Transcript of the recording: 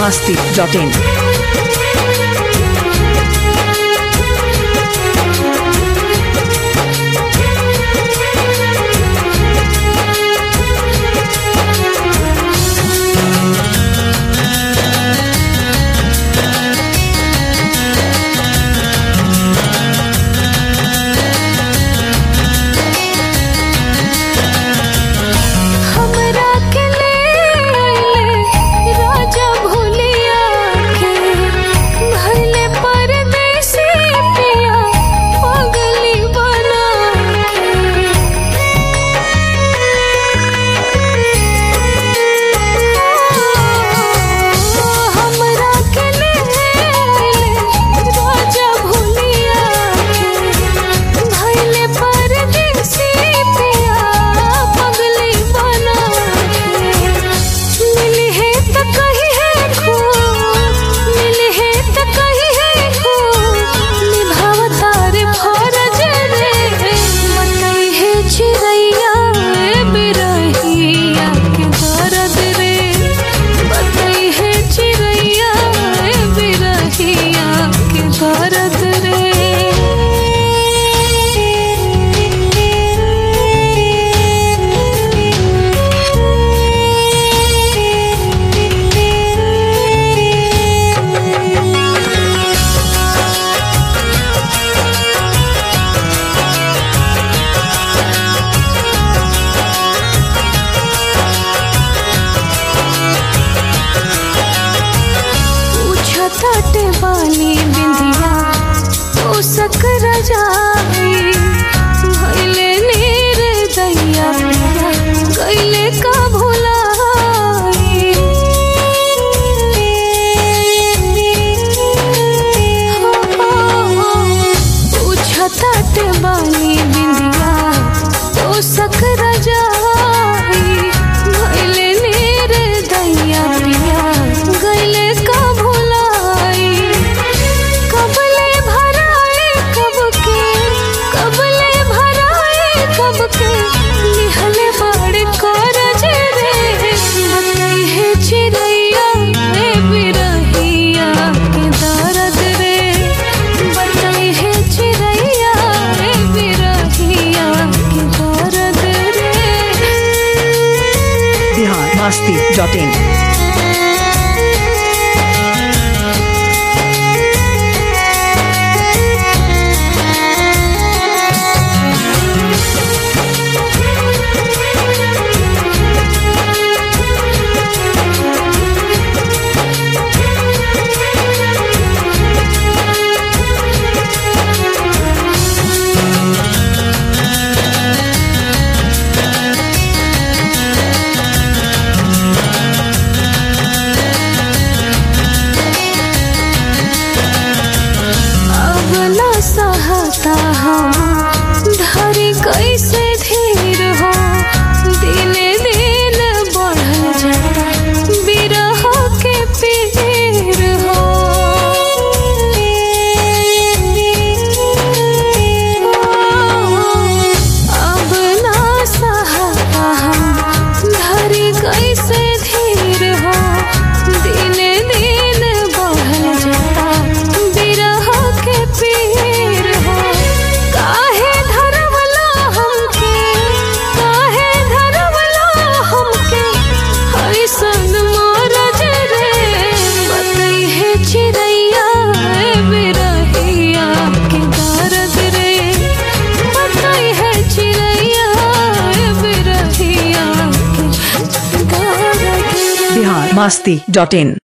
biharmasti.in। बाली बिंदिया तो सकरा जाई भइले नीर दैया गइले का भुलाई पूछताटे बाली बिंदिया तो सकरा जाई भइले नीर दैया गइले का biharmasti.in। सहता हम धरी कैसे धीर हो दिने दिन बढ़ल जाता बिरह के पीर हो अब ना सहता हम धरी कैसे धीर हो दिने दिन बढ़ल जाता बिरह के पीर biharmasti.in।